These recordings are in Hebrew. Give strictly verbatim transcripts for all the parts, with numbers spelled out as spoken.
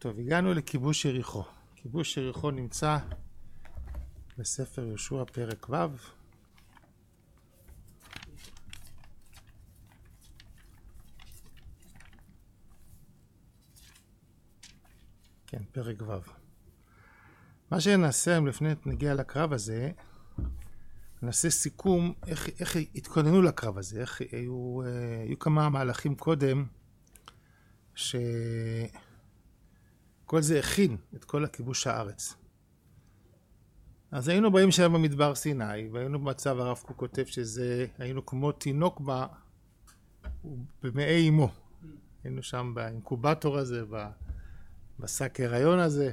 טוב, הגענו לכיבוש יריחו. כיבוש יריחו נמצא בספר יהושע פרק ו'. כן, פרק ו'. מה שנעשה היום לפני נגיע לקרב הזה, נעשה סיכום איך, איך התכוננו לקרב הזה, איך היו, היו כמה מהלכים קודם שכל זה הכין את כל הכיבוש הארץ. אז היינו באים שם במדבר סיני, והיינו במצב, הרב קוק כותב שזה, היינו כמו תינוק ב, במעי אמו. היינו שם באינקובטור הזה, בשק הריון הזה,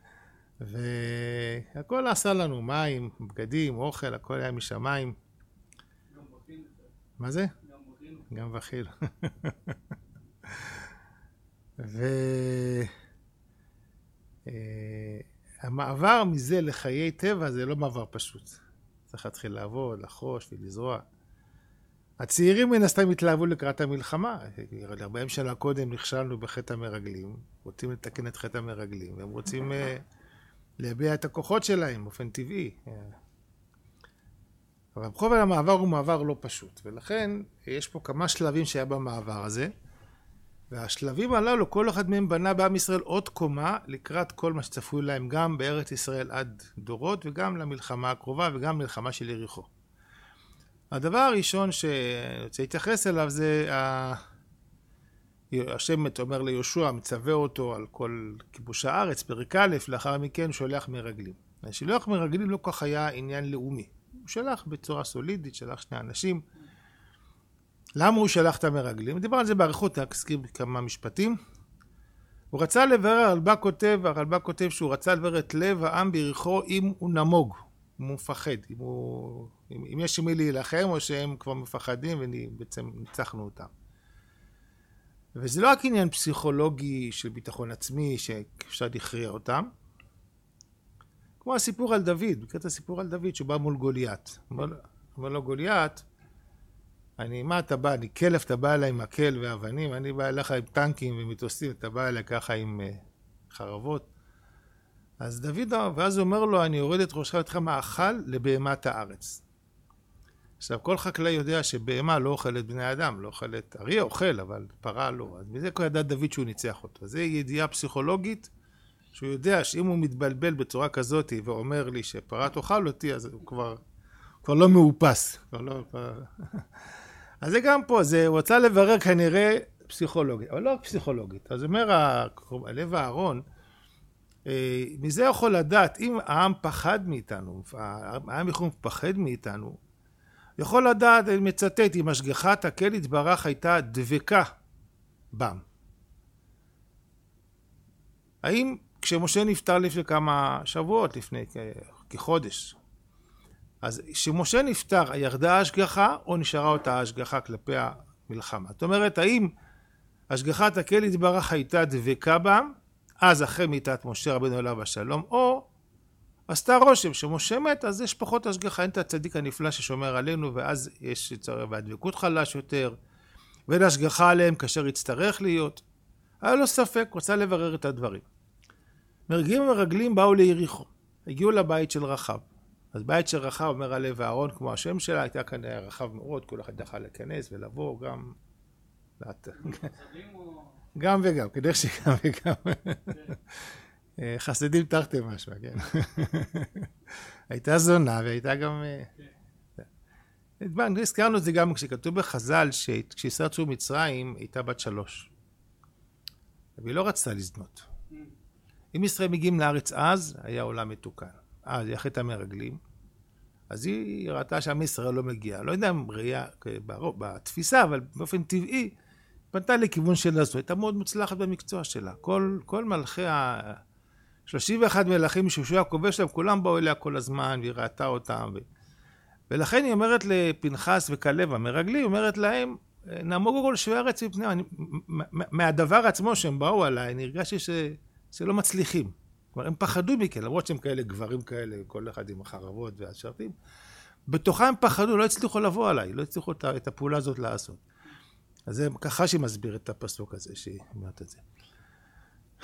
והכל עשה לנו, מים, בגדים, אוכל, הכל היה משמיים. גם בכיל. מה זה? גם בכיל. גם בכיל. והמעבר מזה לחיי טבע זה לא מעבר פשוט. צריך להתחיל לעבוד, לחרוש ולזרוע. הצעירים מן הסתם התלהבו לקראת המלחמה. ארבעים שנה קודם נכשלנו בחטא המרגלים, רוצים לתקן את חטא המרגלים, והם רוצים להביע את הכוחות שלהם באופן טבעי. אבל בכל זאת המעבר הוא מעבר לא פשוט, ולכן יש פה כמה שלבים שהיה במעבר הזה, והשלבים הללו, כל אחד מהם בנה בעם ישראל עוד קומה לקראת כל מה שצפוי להם גם בארץ ישראל עד דורות, וגם למלחמה הקרובה וגם מלחמה של יריחו. הדבר הראשון שאני רוצה להתייחס אליו זה השם אומר ליהושע, מצווה אותו על כל כיבוש הארץ, פרק א', לאחר מכן שולח מרגלים. השילוח מרגלים לא כך היה עניין לאומי. הוא שלח בצורה סולידית, שלח שני אנשים. למה הוא שלח את המרגלים? דיבר על זה בעריכות, נזכיר כמה משפטים. הוא רצה לברר, הרלב"ג כותב, הרלב"ג כותב שהוא רצה לברר את לב העם ביריחו אם הוא נמוג, אם הוא מפחד, אם, הוא, אם, אם יש מי להילחם או שהם כבר מפחדים ובעצם ניצחנו אותם. וזה לא רק עניין פסיכולוגי של ביטחון עצמי שאפשר להכריע אותם, כמו הסיפור על דוד, בקראת הסיפור על דוד שהוא בא מול גוליית. אומר לו גוליית, אני, מה אתה בא? אני כלף, אתה בא אליי עם מקל ואבנים, אני בא אליך עם טנקים ומטוסים, אתה בא אליי ככה עם uh, חרבות. אז דוד, ואז הוא אומר לו, אני יורד את ראשך ואתך מאכל לבהמת הארץ. עכשיו, כל חקלאי יודע שבהמה לא אוכלת בני אדם, לא אוכלת, אריה אוכל, אבל פרה לא. אז מזה כל ידע דוד שהוא ניצח אותו. זו ידיעה פסיכולוגית, שהוא יודע שאם הוא מתבלבל בצורה כזאת ואומר לי שפרה תאכל אותי, אז הוא כבר, כבר לא מאופס. כבר לא, כבר... אז זה גם פה, זה, הוא רצה לברר כנראה פסיכולוגית, אבל לא רק פסיכולוגית. אז אומר הלב הארון, מזה יכול לדעת, אם העם פחד מאיתנו, העם יכול לפחד מאיתנו, יכול לדעת, אני מצטט, אם השגחת הקהל יתברך הייתה דבקה בם. האם כשמשה נפטר לפני כמה שבועות, לפני כחודש, אז כשמשה נפטר, ירדה ההשגחה או נשארה אותה ההשגחה כלפי המלחמה? זאת אומרת, האם השגחת הקהל יתברך הייתה דבקה בם, אז אחרי מיתת משה רבנו עליו השלום, או עשתה רושם שמשה מת, אז יש פחות השגחה, אין את הצדיק הנפלא ששומר עלינו, ואז יש צורך והדבקות חלש יותר, ואין השגחה עליהם כאשר יצטרך להיות. היה לו ספק, רוצה לברר את הדברים. מרגלים ומרגלים באו ליריחו, הגיעו לבית של רחב. אז בית של רחב, אומר הלב הארון, כמו השם שלה, הייתה כאן רחב מאוד, כל אחד יכול להיכנס ולבוא גם... גם וגם, כדרך שגם וגם. חסדים תחתי משהו, כן. הייתה זונה והייתה גם... הזכרנו את זה גם כשכתוב בחז"ל שכשישראל יצאו מצרים הייתה בת שלוש. והיא לא רצתה לזנות. אם ישראל מגיעים לארץ אז, היה עולם מתוקן. אז היא אחת המרגלים. אז היא ראתה שעם ישראל לא מגיע. לא יודע אם ראייה בתפיסה, אבל באופן טבעי, פנתה לכיוון שלה זו. הייתה מאוד מוצלחת במקצוע שלה. כל, כל מלכי ה... שלושים ואחד מלכים שיהושע הכובש להם, כולם באו אליה כל הזמן, והיא ראתה אותם. ו... ולכן היא אומרת לפנחס וכלב המרגלים, היא אומרת להם, נעמוגו כל שווה ארץ מפניהם. אני... מהדבר עצמו שהם באו עליי, אני הרגשתי ש... שלא מצליחים. כלומר, הם פחדו מכן, למרות שהם כאלה גברים כאלה, כל אחד עם החרבות והשרתים. בתוכה הם פחדו, לא הצליחו לבוא עליי, לא הצליחו את הפעולה הזאת לעשות. אז זה ככה שמסביר את הפסוק הזה, שהיא אומרת את זה.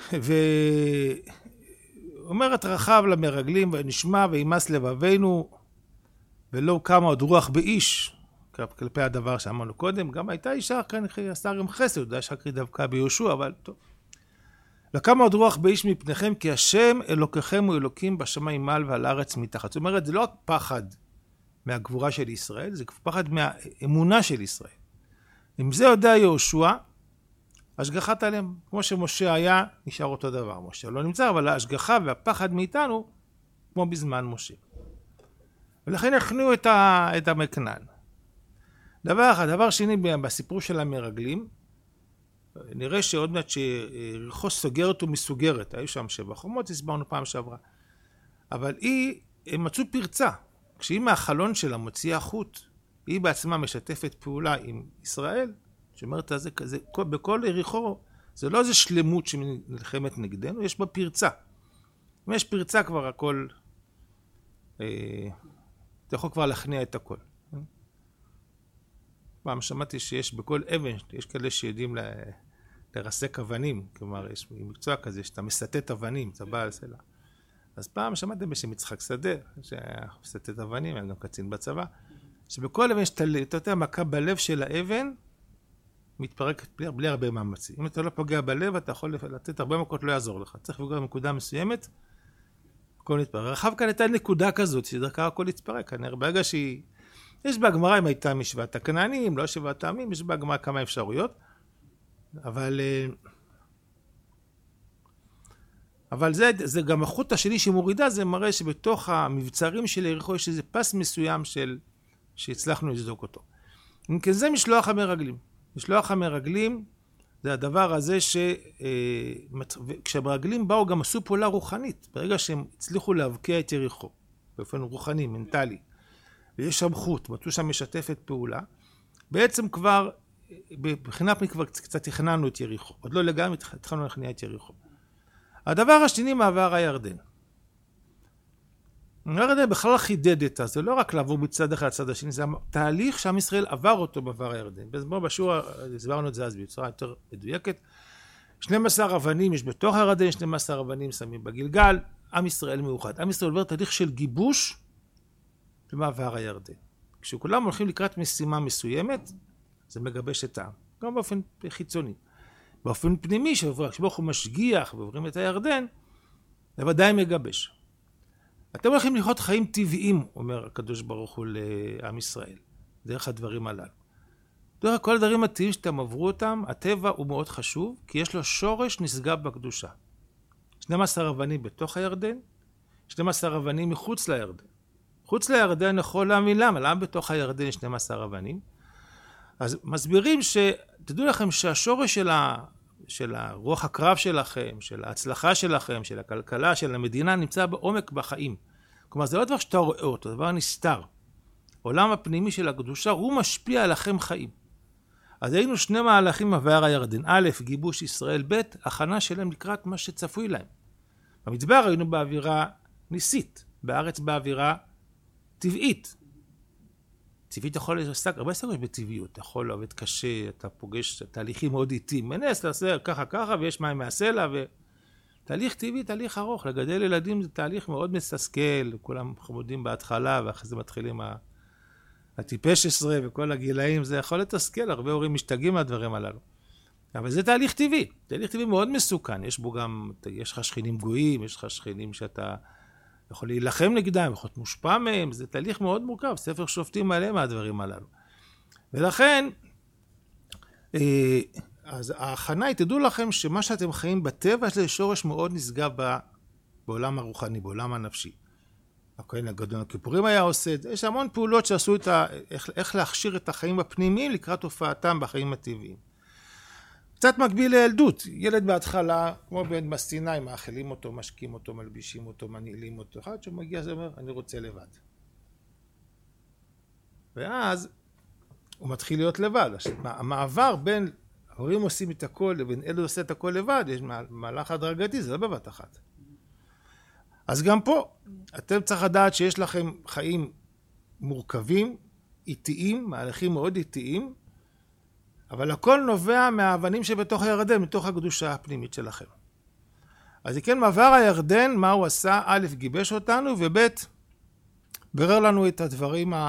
ואומרת רחב למרגלים, ונשמע וימס לבבינו, ולא קמה עוד רוח באיש, כלפי הדבר שאמרנו קודם. גם הייתה אישה כאן, עשר עם חסד, יודע שקרי דווקא ביהושע, אבל טוב. לא קמה עוד רוח באיש מפניכם, כי השם אלוקיכם הוא אלוקים בשמיים מעל ועל הארץ מתחת. זאת אומרת, זה לא רק פחד מהגבורה של ישראל, זה פחד מהאמונה של ישראל. אם זה יודע יהושע, השגחת עליהם, כמו שמשה היה, נשאר אותו דבר. משה לא נמצא, אבל ההשגחה והפחד מאיתנו, כמו בזמן משה. ולכן הכניעו את, ה... את המקנן. דבר אחד, דבר שני, בסיפור של המרגלים, נראה שעוד מעט שיריחו סוגרת ומסוגרת. היו שם שבע חומות, הסברנו פעם שעברה. אבל היא, הם מצאו פרצה. כשהיא מהחלון שלה מוציאה חוט, היא בעצמה משתפת פעולה עם ישראל, שאומרת, זה, זה, בכל יריחו, זה לא איזה שלמות שנלחמת נגדנו, יש בה פרצה. אם יש פרצה כבר הכל, אה, אתה יכול כבר להכניע את הכל. פעם שמעתי שיש בכל אבן, יש כאלה שיודעים ל, לרסק אבנים, כלומר, יש מקצוע כזה, שאתה מסתת אבנים, אתה בא על סלע. אז פעם שמעתם בשם יצחק שדה, שהיה מסתת אבנים, היה גם קצין בצבא, שבכל אבן שאתה, אתה יודע, מכה בלב של האבן, מתפרקת בלי, בלי הרבה מאמצים. אם אתה לא פוגע בלב, אתה יכול לתת הרבה מכות, לא יעזור לך. צריך לפגוע בנקודה מסוימת, הכל נתפרק. רחב כאן הייתה נקודה כזאת, שדרכה הכל יתפרק. כנראה ברגע שהיא... יש בהגמרא אם הייתה משוואת הכנענים, לא שבעת העמים, יש בהגמרא כמה אפשרויות, אבל... אבל זה, זה גם החוט השני שמורידה, זה מראה שבתוך המבצרים של יריחו יש איזה פס מסוים של... שהצלחנו לסדוק אותו. אם כן, זה משלוח המרגלים. משלוח המרגלים זה הדבר הזה שכשהמרגלים באו גם עשו פעולה רוחנית, ברגע שהם הצליחו להבקיע את יריחו, באופן רוחני, מנטלי, ויש שם חוט, מצאו שם משתפת פעולה, בעצם כבר, בבחינה פני כבר קצת תכננו את יריחו, עוד לא לגמרי התחלנו להכניע את יריחו. הדבר השני, מעבר הירדן. הירדן בכלל חידד את זה, זה לא רק לעבור מצד אחד לצד השני, זה תהליך שעם ישראל עבר אותו בעבר הירדן. בוא בשיעור, הסברנו את זה אז בצורה יותר מדויקת. שנים עשר אבנים יש בתוך הירדן, שנים עשר אבנים שמים בגלגל, עם ישראל מאוחד. עם ישראל עובר תהליך של גיבוש במעבר הירדן. כשכולם הולכים לקראת משימה מסוימת, זה מגבש את העם, גם באופן חיצוני. באופן פנימי, כשבו הוא משגיח ועוברים את הירדן, זה ודאי מגבש. אתם הולכים לחיות חיים טבעיים, אומר הקדוש ברוך הוא לעם ישראל, דרך הדברים הללו. דרך כל הדברים הטבעיים שאתם עברו אותם, הטבע הוא מאוד חשוב, כי יש לו שורש נשגב בקדושה. שנים עשר אבנים בתוך הירדן, שנים עשר אבנים מחוץ לירדן. חוץ לירדן יכול להאמין למה, למה בתוך הירדן יש שנים עשר אבנים? אז מסבירים שתדעו לכם שהשורש של, ה, של הרוח הקרב שלכם, של ההצלחה שלכם, של הכלכלה, של המדינה, נמצא בעומק בחיים. כלומר, זה לא דבר שאתה רואה אותו, זה דבר נסתר. עולם הפנימי של הקדושה, הוא משפיע עליכם חיים. אז היינו שני מהלכים מעבר הירדן. א', גיבוש ישראל, ב', הכנה שלהם לקראת מה שצפוי להם. במדבר היינו באווירה ניסית, בארץ באווירה טבעית. טבעית יכול לעסק, הרבה עסקות בטבעיות, אתה יכול לעבוד קשה, אתה פוגש תהליכים מאוד איטיים, מנס, תעשה ככה ככה, ויש מים מהסלע, ותהליך טבעי, תהליך ארוך, לגדל ילדים זה תהליך מאוד מססכל, כולם חמודים בהתחלה, ואחרי זה מתחילים הטיפש עשרה, וכל הגילאים, זה יכול לתסכל, הרבה הורים משתגעים מהדברים הללו. אבל זה תהליך טבעי, תהליך טבעי מאוד מסוכן, יש בו גם, יש לך שכנים גויים, יש לך שכנים שאתה יכול להילחם נגדם, יכול להיות מושפע מהם, זה תהליך מאוד מורכב, ספר שופטים מלא מהדברים הללו. ולכן, אז ההכנה, תדעו לכם שמה שאתם חיים בטבע, יש לזה שורש מאוד נשגב בעולם הרוחני, בעולם הנפשי. הכהן הגדול הכיפורים היה עושה את זה, יש המון פעולות שעשו את ה... איך, איך להכשיר את החיים הפנימיים לקראת הופעתם בחיים הטבעיים. קצת מקביל לילדות, ילד בהתחלה, כמו בן בסיני, מאכילים אותו, משקים אותו, מלבישים אותו, מנעילים אותו, אחד שמגיע זה אומר, אני רוצה לבד. ואז הוא מתחיל להיות לבד. המעבר בין ההורים עושים את הכל לבין אלו עושה את הכל לבד, יש מהלך הדרגתי, זה לא בבת אחת. אז גם פה, אתם צריך לדעת שיש לכם חיים מורכבים, איטיים, מהלכים מאוד איטיים, אבל הכל נובע מהאבנים שבתוך הירדן, מתוך הקדושה הפנימית שלכם. אז כן, מעבר הירדן, מה הוא עשה? א', גיבש אותנו, וב', ברר לנו את הדברים ה...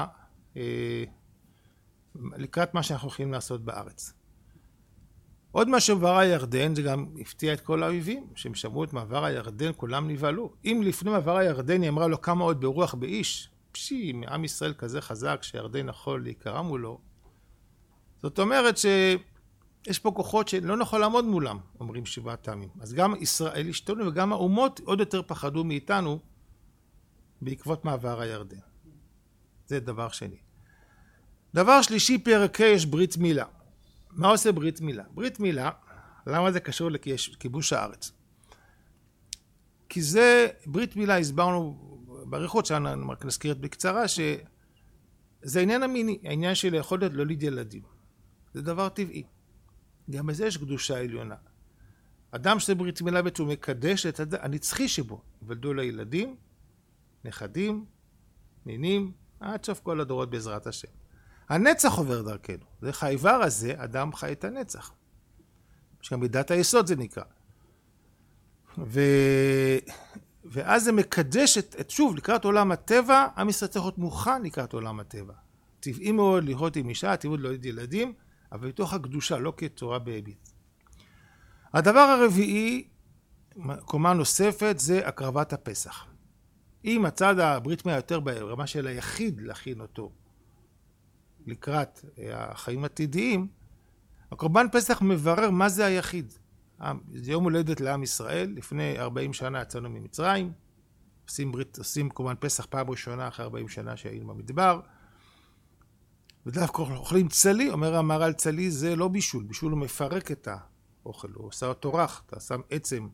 לקראת מה שאנחנו הולכים לעשות בארץ. עוד מה שעבר הירדן, זה גם הפתיע את כל האויבים, שהם שמעו את מעבר הירדן, כולם נבהלו. אם לפני מעבר הירדן היא אמרה לו כמה עוד ברוח באיש, פשי, עם ישראל כזה חזק שירדן יכול להיקרא מולו. זאת אומרת שיש פה כוחות שלא יכול לעמוד מולם, אומרים שבעת העמים. אז גם ישראל השתנו וגם האומות עוד יותר פחדו מאיתנו בעקבות מעבר הירדן. זה דבר שני. דבר שלישי, פרק ה' יש ברית מילה. מה עושה ברית מילה? ברית מילה, למה זה קשור לכיבוש הארץ? כי זה, ברית מילה, הסברנו בעריכות שלנו, רק נזכיר את בקצרה, שזה העניין המיני, העניין של היכולת להוליד ילדים. זה דבר טבעי. גם בזה יש קדושה עליונה. אדם שזה ברית מילה בעצם הוא מקדש את הנצחי שבו. יוולדו לו ילדים, נכדים, נינים, עד סוף כל הדורות בעזרת השם. הנצח עובר דרכנו. דרך האיבר הזה, אדם חי את הנצח. שגם מידת היסוד זה נקרא. ו... ואז זה מקדש את, את שוב, לקראת עולם הטבע, עם ישראל צריך להיות מוכן לקראת עולם הטבע. טבעי מאוד לראות עם אישה, טבעי להוליד ילדים, אבל בתוך הקדושה, לא כתורה בהיבט. הדבר הרביעי, קומה נוספת, זה הקרבת הפסח. אם הצד הברית מילה יותר ברמה של היחיד להכין אותו, לקראת החיים עתידיים, הקורבן פסח מברר מה זה היחיד. זה יום הולדת לעם ישראל, לפני ארבעים שנה יצאנו ממצרים, עושים ברית, עושים קורבן פסח פעם ראשונה אחרי ארבעים שנה שהיינו במדבר, ודווקא אוכלים צלי, אומר המהר"ל, צלי זה לא בישול, בישול הוא מפרק את האוכל, הוא עושה אותו רך, אתה שם עצם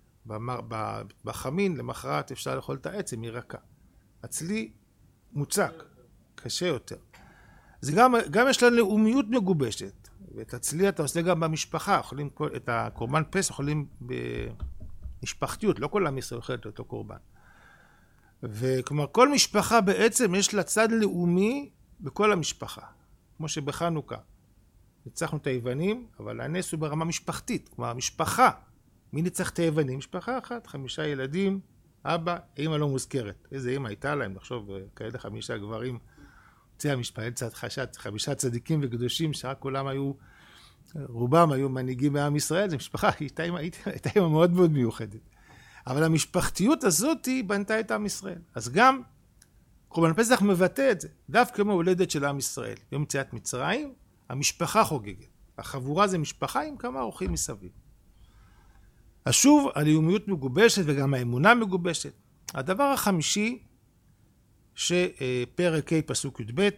בחמין, למחרת אפשר לאכול את העצם, היא רכה. הצלי מוצק, קשה יותר. זה גם, גם יש לה לאומיות מגובשת, ואת הצלי אתה עושה גם במשפחה, אוכלים את הקורבן פסח, אוכלים במשפחתיות, לא כל עם ישראל אוכל את אותו קורבן. וכלומר, כל משפחה בעצם יש לה צד לאומי בכל המשפחה, כמו שבחנוכה. ניצחנו את היוונים, אבל הנס הוא ברמה משפחתית, כלומר, המשפחה. מי ניצח את היוונים? משפחה אחת, חמישה ילדים, אבא, אמא לא מוזכרת. איזה אמא הייתה להם, לחשוב, כאלה חמישה גברים, צי המשפחה, צד חשת, חמישה צדיקים וקדושים, שרק כולם היו, רובם היו מנהיגים מעם ישראל, זו משפחה, הייתה אמא, הייתה אמא מאוד מאוד מיוחדת. אבל המשפחתיות הזאת היא בנתה את עם ישראל. אז גם קורבן פסח מבטא את זה, דווקא כמו הולדת של עם ישראל. יום יציאת מצרים, המשפחה חוגגת. החבורה זה משפחה עם כמה אורחים מסביב. אז שוב, הלאומיות מגובשת וגם האמונה מגובשת. הדבר החמישי, שפרק ה' פסוק י"ב,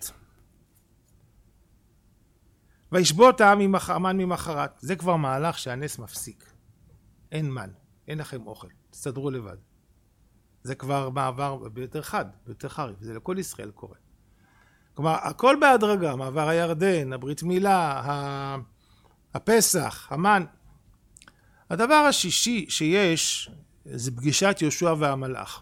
וישבות העם המן ממחרת. זה כבר מהלך שהנס מפסיק. אין מן, אין לכם אוכל, תסתדרו לבד. זה כבר מעבר ביותר חד, ביותר חריף, זה לכל ישראל קורה. כלומר, הכל בהדרגה, מעבר הירדן, הברית מילה, הפסח, המן. הדבר השישי שיש, זה פגישת יהושע והמלאך.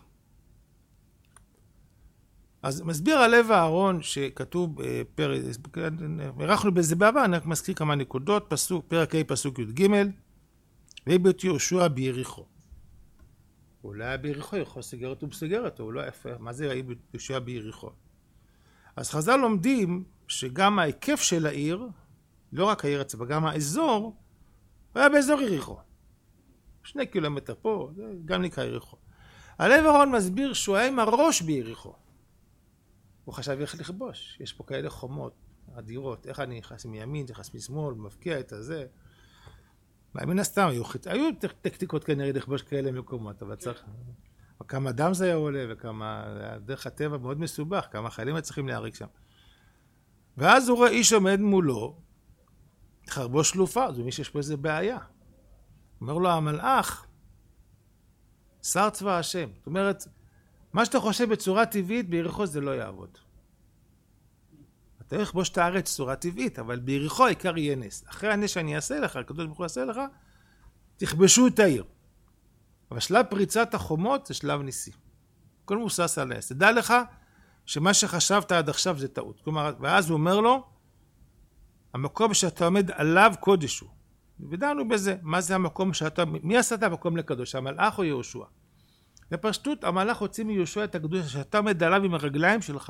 אז מסביר הלב אהרון שכתוב פרק, ערכנו בזה בעבר, אני רק מזכיר כמה נקודות, פסוק, פרק ה' פסוק י"ג, ויהי בית יהושע ביריחו. הוא לא היה ביריחו, יכול סגרת ובסגרת, הוא לא יפה, מה זה ויהי בית יהושע ביריחו? אז חז"ל לומדים שגם ההיקף של העיר, לא רק העיר עצמה, גם האזור, הוא היה באזור יריחו. שני קילומטר פה, זה גם נקרא יריחו. הלב אהרון מסביר שהוא היה עם הראש ביריחו. הוא חשב איך לכבוש, יש פה כאלה חומות, אדירות, איך אני נכנס מימין, נכנס משמאל, מבקיע את הזה. מן הסתם, היו, היו טקטיקות כנראה לכבוש כאלה מקומות, אבל צריך, כמה דם זה היה עולה, וכמה, דרך הטבע מאוד מסובך, כמה חיילים צריכים להריג שם. ואז הוא רואה איש עומד מולו, חרבו שלופה, אז הוא מי שיש פה איזה בעיה. אומר לו המלאך, שר צבא השם. זאת אומרת, מה שאתה חושב בצורה טבעית, ביריחו זה לא יעבוד. אתה יכול לכבוש את הארץ צורה טבעית, אבל ביריחו העיקר יהיה נס. אחרי הנס שאני אעשה לך, הקדוש ברוך הוא יעשה לך, תכבשו את העיר. אבל שלב פריצת החומות זה שלב ניסי. כל מוסס על נס. תדע לך שמה שחשבת עד עכשיו זה טעות. כלומר, ואז הוא אומר לו, המקום שאתה עומד עליו קודש הוא. ודענו בזה, מה זה המקום שאתה, מי עשה את המקום לקדוש, המלאך או יהושע? בפשטות, המלאך הוציא מיהושע את הקדושה שאתה עומד עליו עם הרגליים שלך,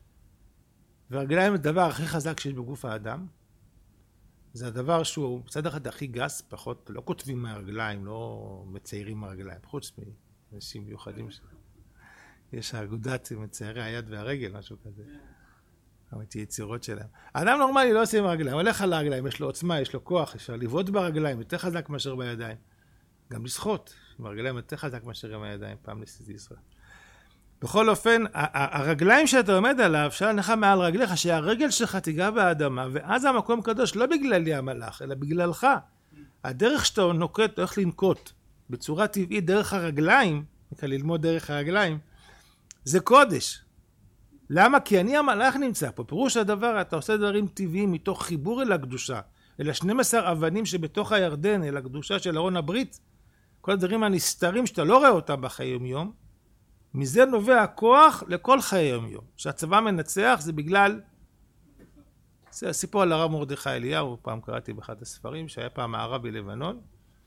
והרגליים זה הדבר הכי חזק שיש בגוף האדם. זה הדבר שהוא מצד אחד הכי גס, פחות, לא כותבים מהרגליים, לא מציירים מהרגליים, חוץ מאנשים מיוחדים. יש האגודת מציירי היד והרגל, משהו כזה. את היצירות שלהם. האדם נורמלי לא עושה עם הרגליים, הולך על הרגליים, יש לו עוצמה, יש לו כוח, אפשר לבעוט ברגליים, יותר חזק מאשר בידיים. גם לשחות, עם הרגליים יותר חזק מאשר עם הידיים, פעם ניסיתי ישראל. בכל אופן, הרגליים שאתה עומד עליו, אפשר לך מעל רגליך, שהרגל שלך תיגע באדמה, ואז המקום קדוש לא בגללי המלאך, אלא בגללך. הדרך שאתה נוקט, הולך לנקוט, בצורה טבעית, דרך הרגליים, נקרא ללמוד דרך הרגליים, זה קודש. למה? כי אני המלאך נמצא פה. פירוש הדבר, אתה עושה דברים טבעיים מתוך חיבור אל הקדושה, אל ה-שנים עשר אבנים שבתוך הירדן, אל הקדושה של ארון הברית, כל הדברים הנסתרים שאתה לא רואה אותם בחיי יום יום, מזה נובע הכוח לכל חיי יום יום. שהצבא מנצח זה בגלל, זה הסיפור על הרב מרדכי אליהו, פעם קראתי באחד הספרים, שהיה פעם מערב בלבנון,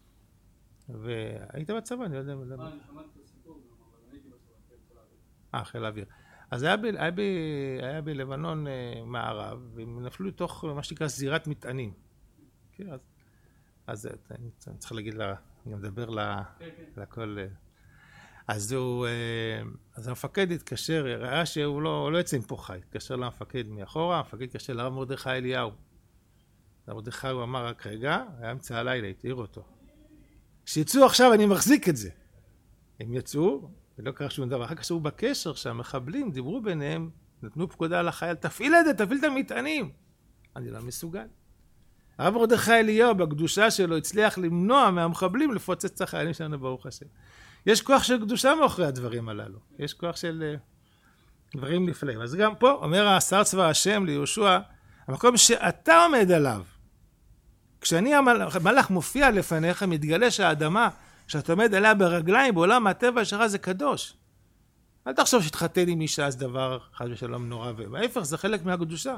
והיית בצבא, אני לא יודע. אני שמעתי את הסיפור, אבל הייתי בצבא, אה, חיל האוויר. אז היה, ב, היה, ב, היה בלבנון uh, מערב, והם נפלו לתוך מה שנקרא זירת מטענים. כן, אז, אז אני, אני צריך להגיד לה, אני מדבר לה, לכל... אז הוא, אז המפקד התקשר, ראה שהוא לא, לא יצא עם פה חי, התקשר למפקד מאחורה, המפקד התקשר לרב מרדכי אליהו. הרב מרדכי הוא אמר רק רגע, היה אמצע הלילה, התאיר אותו. כשיצאו עכשיו אני מחזיק את זה. הם יצאו, ולא קרה שום דבר. אחר כך שהוא בקשר שהמחבלים דיברו ביניהם, נתנו פקודה לחייל, תפעיל את זה, תפעיל את המטענים. אני לא מסוגל. הרב מרדכי אליהו בקדושה שלו הצליח למנוע מהמחבלים לפוצץ את החיילים שלנו ברוך השם. יש כוח של קדושה מאחורי הדברים הללו. יש כוח של uh, דברים נפלאים. אז גם פה אומר השר צבא השם ליהושע, המקום שאתה עומד עליו, כשאני המלאך מופיע לפניך, מתגלה שהאדמה שאתה עומד עליה ברגליים, בעולם הטבע שלך זה קדוש. אל תחשוב שתחתן עם אישה אז דבר חד ושלום נורא, וההפך זה חלק מהקדושה.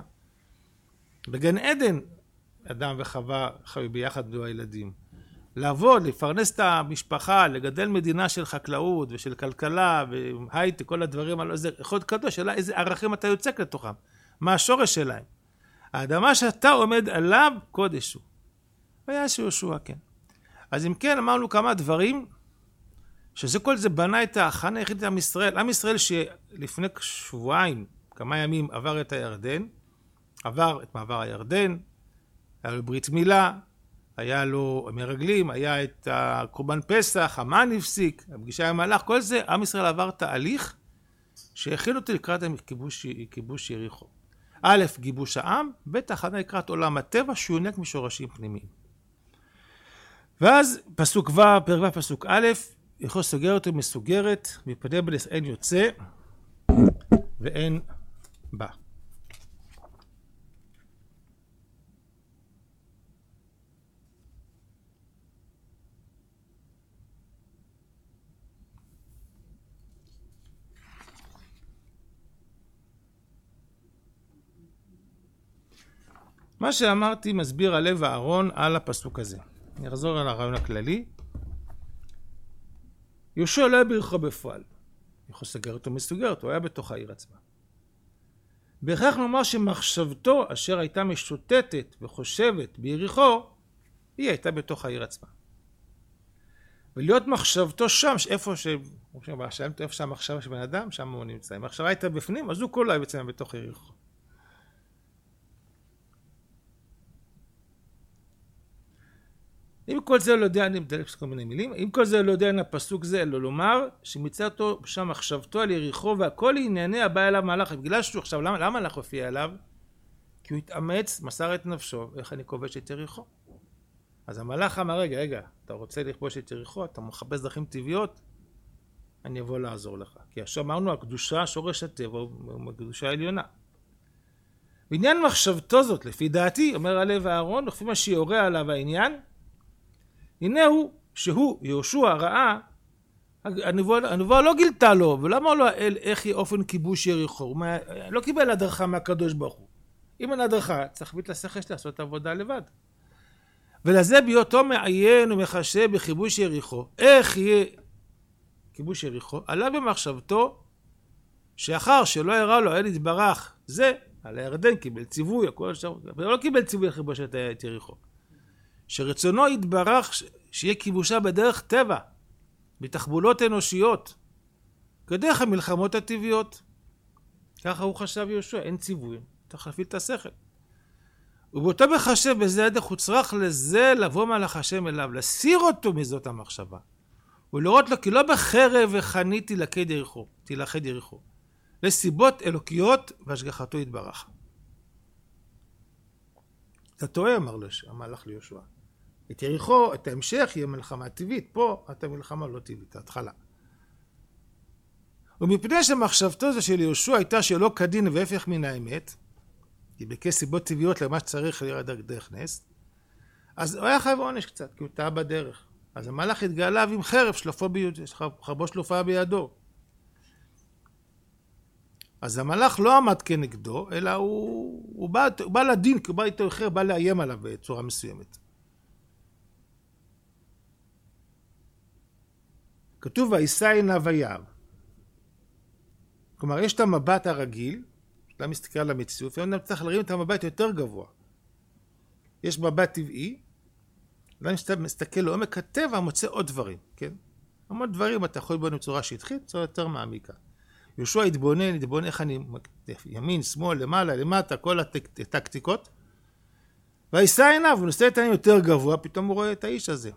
בגן עדן, אדם וחווה חיו ביחד דו הילדים. לעבוד, לפרנס את המשפחה, לגדל מדינה של חקלאות ושל כלכלה והייטק, כל הדברים האלו, זה יכול להיות קדוש, אלא איזה ערכים אתה יוצק לתוכם, מה השורש שלהם. האדמה שאתה עומד עליו, קודש הוא. והיה שיהושע, כן. אז אם כן, אמרנו כמה דברים, שזה כל זה בנה את ההכנה היחידית עם ישראל. עם ישראל שלפני שבועיים, כמה ימים, עבר את הירדן, עבר את מעבר הירדן, היה לו ברית מילה, היה לו מרגלים, היה את הקורבן פסח, המן הפסיק, הפגישה עם המלאך, כל זה, עם ישראל עבר תהליך שהכין אותי לקראת כיבוש, כיבוש יריחו. א', גיבוש העם, ב', הכנה לקראת עולם הטבע שיונק משורשים פנימיים. ואז פסוק ו', פרק ו', פסוק א', יכול סוגרת ומסוגרת, מפני בלס אין יוצא ואין בא. מה שאמרתי מסביר הלב הארון על הפסוק הזה. אני אחזור על הרעיון הכללי. יהושע לא היה ביריחו בפועל. יכול סגרת ומסוגרת, הוא היה בתוך העיר עצמה. בהכרח נאמר שמחשבתו אשר הייתה משוטטת וחושבת ביריחו, היא הייתה בתוך העיר עצמה. ולהיות מחשבתו שם, איפה ש... איפה שהמחשבה של בן אדם, שם הוא נמצא. אם המחשבה הייתה בפנים, אז הוא כל היה בעצם בתוך יריחו. אם כל זה לא יודע, אני מדלק כל מיני מילים, אם כל זה לא יודע, אין הפסוק זה, אלא לומר, שמצא אותו שם מחשבתו על יריחו, והכל ענייני הבא אליו מהלך. בגלל שהוא עכשיו, למה, למה הלך הופיע אליו? כי הוא התאמץ, מסר את נפשו, איך אני כובש את יריחו. אז המלאך אמר, רגע, רגע, אתה רוצה לכבוש את יריחו, אתה מחפש דרכים טבעיות, אני אבוא לעזור לך. כי עכשיו אמרנו, הקדושה, שורש הטבע, הוא הקדושה העליונה. בעניין מחשבתו זאת, לפי דעתי, אומר הלב הארון, לפי מה שיורה עליו העניין, הנה הוא, שהוא, יהושע, ראה, הנבואה, הנבואה לא גילתה לו, ולא אמר לו אל איך יהיה אופן כיבוש יריחו, הוא לא קיבל הדרכה מהקדוש ברוך הוא. אם אין הדרכה, צריך בית לשכל לעשות עבודה לבד. ולזה בהיותו מעיין ומחשב בכיבוש יריחו. איך יהיה כיבוש יריחו? עלה במחשבתו שאחר שלא הראה לו האל יתברך זה, על הירדן קיבל ציווי, הכל שם, אבל לא קיבל ציווי לכיבוש את יריחו. שרצונו יתברך שיהיה כיבושה בדרך טבע, בתחבולות אנושיות, כדרך המלחמות הטבעיות. ככה הוא חשב יהושע, אין ציווי, צריך להפעיל את השכל. ובאותו מחשב בזה הדרך הוא צריך לזה לבוא מלאך השם אליו, להסיר אותו מזאת המחשבה, ולראות לו כי לא בחרב וחנית תלכד יריחו, תלכד יריחו, לסיבות אלוקיות והשגחתו יתברך. אתה טועה, אמר לו המלאך ליהושע. את יריחו, את ההמשך, יהיה מלחמה טבעית, פה אתה מלחמה לא טבעית, ההתחלה. ומפני שמחשבתו זו של יהושע הייתה שלא כדין והפך מן האמת, כי בכס סיבות טבעיות למה שצריך לראות דרך נס, אז הוא היה חייב עונש קצת, כי הוא טעה בדרך. אז המלאך התגלה עם חרב, שלופו ביד, חרבו שלופה בידו. אז המלאך לא עמד כנגדו, אלא הוא, הוא, בא, הוא בא לדין, כי הוא בא איתו אחר, בא לאיים עליו בצורה מסוימת. כתוב וישא עיניו וירא. כלומר, יש את המבט הרגיל, שאתה מסתכל על המציאות, ואתה צריך להרים את המבט יותר גבוה. יש מבט טבעי, ואני מסתכל לעומק הטבע, מוצא עוד דברים, כן? המון דברים אתה יכול לבוא בצורה שטחית, בצורה יותר מעמיקה. יהושע התבונן, התבונן איך אני, ימין, שמאל, למעלה, למטה, כל הטקטיקות, וישא עיניו, הוא נושא את העיניים יותר גבוה, פתאום הוא רואה את האיש הזה.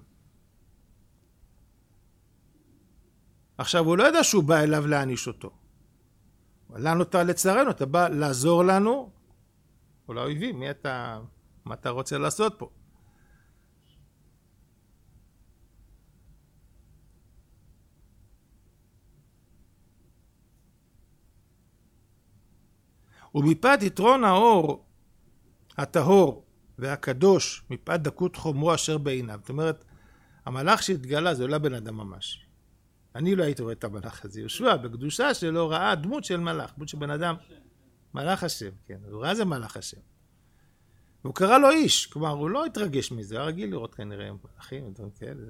עכשיו, הוא לא יודע שהוא בא אליו להעניש אותו. לנו אתה לצערנו, אתה בא לעזור לנו, או לאויבים, מי אתה, מה אתה רוצה לעשות פה? ומפאת יתרון האור, הטהור והקדוש, מפאת דקות חומרו אשר בעיניו. זאת אומרת, המלאך שהתגלה זה לא בן אדם ממש. אני לא הייתי רואה את המלאך הזה. יהושע בקדושה שלו ראה דמות של מלאך, דמות של בן אדם. מלאך השם, כן. הוא ראה זה מלאך השם. והוא קרא לו איש, כלומר הוא לא התרגש מזה, הוא היה רגיל לראות כנראה מלאכים ודברים כאלה.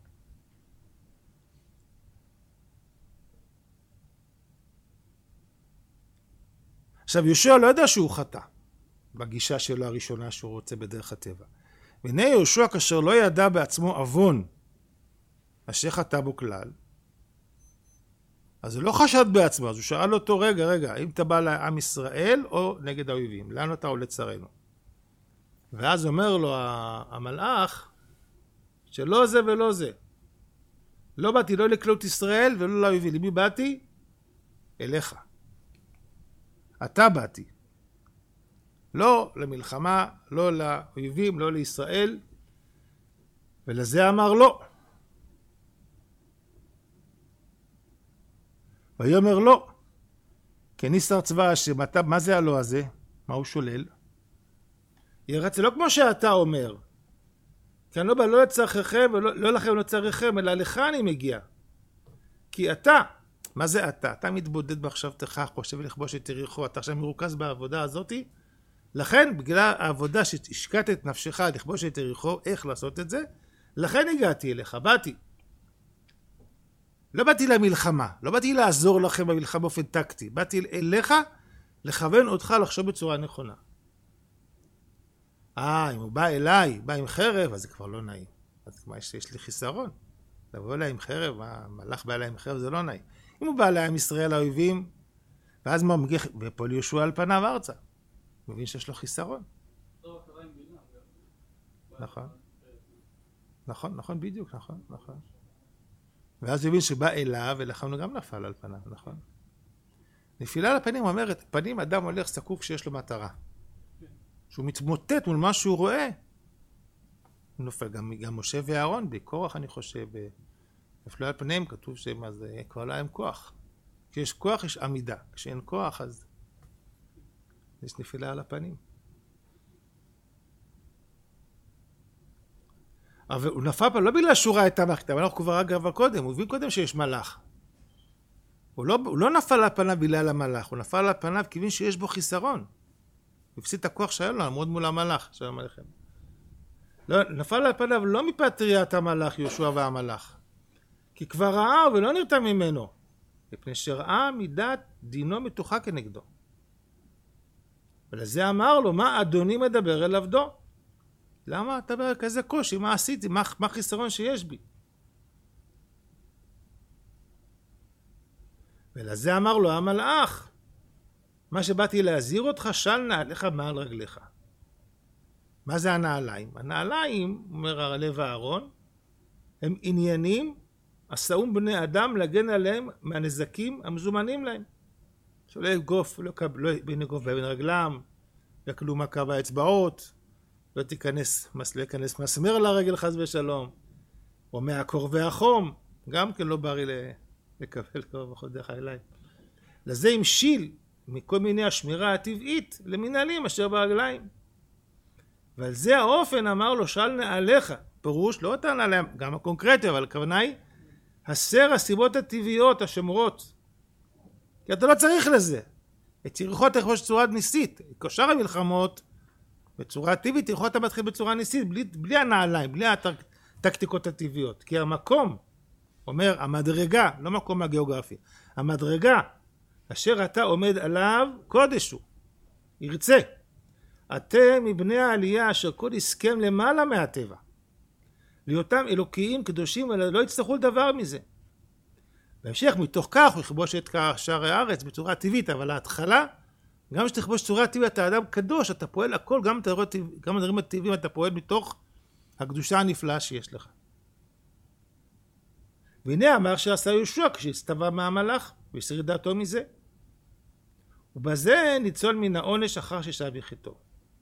עכשיו יהושע לא יודע שהוא חטא בגישה שלו הראשונה שהוא רוצה בדרך הטבע. והנה יהושע כאשר לא ידע בעצמו אבון אשר חטא בו כלל, אז הוא לא חשד בעצמו, אז הוא שאל אותו רגע רגע האם אתה בא לעם ישראל או נגד האויבים, לאן אתה עולה צרנו? ואז אומר לו המלאך שלא זה ולא זה, לא באתי לא לכלות ישראל ולא לאויבים, למי באתי? אליך. אתה באתי. לא למלחמה, לא לאויבים, לא לישראל. ולזה אמר לא. ויאמר לא. כניסר צבא השם, מה זה הלא הזה? מה הוא שולל? ירץ, לא כמו שאתה אומר. כי אני לא בא לא לצרככם, ולא לא לכם לא צריכם, אלא לך אני מגיע. כי אתה, מה זה אתה? אתה מתבודד במחשבתך, חושב לכבוש את יריחו, אתה עכשיו מרוכז בעבודה הזאת. לכן, בגלל העבודה שהשקעת את נפשך לכבוש את יריחו, איך לעשות את זה? לכן הגעתי אליך, באתי. לא באתי למלחמה, לא באתי לעזור לכם במלחמה באופן טקטי, באתי אליך לכוון אותך לחשוב בצורה נכונה. אה, אם הוא בא אליי, בא עם חרב, אז זה כבר לא נעים. אז מה יש, יש לי חיסרון? לבוא אליי עם חרב, המלאך בא אליי עם חרב, זה לא נעים. אם הוא בא אליי עם ישראל האויבים, ואז מה הוא מגיע, ופול יהושע על פניו ארצה. הוא מבין שיש לו חיסרון. נכון. נכון, נכון, בדיוק, נכון, נכון. ואז הוא מבין שבא אליו, ולכן הוא גם נפל על פניו, נכון. נפילה על הפנים אומרת, פנים אדם הולך סקוף כשיש לו מטרה. שהוא מתמוטט מול מה שהוא רואה. הוא נופל, גם, גם משה ואהרון, בקורח אני חושב, נפלו על פניהם, כתוב שמה זה כבר לא היה עם כוח. כשיש כוח יש עמידה, כשאין כוח אז יש נפילה על הפנים. אבל הוא נפל פה לא בגלל שהוא ראה את המלאך, אבל אנחנו כבר אגב קודם, הוא הבין קודם שיש מלאך. הוא לא, הוא לא נפל על פניו בגלל המלאך, הוא נפל על פניו כיוון שיש בו חיסרון. הוא הפסיד את הכוח שהיה לו לעמוד מול המלאך, שלום עליכם. לא, נפל על פניו לא מפאת ראיית המלאך יהושע והמלאך, כי כבר ראה ולא נרתע ממנו, מפני שראה מידת דינו מתוחה כנגדו. ולזה אמר לו, מה אדוני מדבר אל עבדו? למה אתה מדבר כזה קושי? מה עשיתי? מה, מה חיסרון שיש בי? ולזה אמר לו המלאך, מה שבאתי להזהיר אותך, של נעליך מעל רגליך. מה זה הנעליים? הנעליים, אומר הרלב הארון, הם עניינים עשאום בני אדם להגן עליהם מהנזקים המזומנים להם. שלא יגוף, לא יגוף בין רגלם, יקלו מכה באצבעות, לא תיכנס, לא ייכנס מסמר לרגל חס ושלום, או מהקור והחום, גם כן לא בריא לקבל קרוב וחוד דרך אליי. לזה המשיל מכל מיני השמירה הטבעית למנהלים אשר ברגליים. ועל זה האופן אמר לו של נעליך, פירוש לא אותן עליהם, גם הקונקרטי, אבל הכוונה היא הסר הסיבות הטבעיות השמורות, כי אתה לא צריך לזה. את יריחו אתה יכול בצורה ניסית, את שאר המלחמות בצורה טבעית יריחו אתה מתחיל בצורה ניסית, בלי, בלי הנעליים, בלי הטקטיקות הטבעיות, כי המקום, אומר המדרגה, לא מקום הגיאוגרפי, המדרגה אשר אתה עומד עליו קודש הוא, ירצה. אתם מבני העלייה אשר כל הסכם למעלה מהטבע, להיותם אלוקיים קדושים, אלא לא יצטרכו לדבר מזה. בהמשך מתוך כך הוא יכבוש את שאר הארץ בצורה טבעית, אבל ההתחלה, גם שתכבוש בצורה טבעית אתה אדם קדוש, אתה פועל הכל, גם הדברים הטבעיים אתה פועל מתוך הקדושה הנפלאה שיש לך. והנה אמר שעשה יהושע כשהסתווה מהמלאך והסיר דעתו מזה, ובזה ניצול מן העונש אחר ששב יחיתו.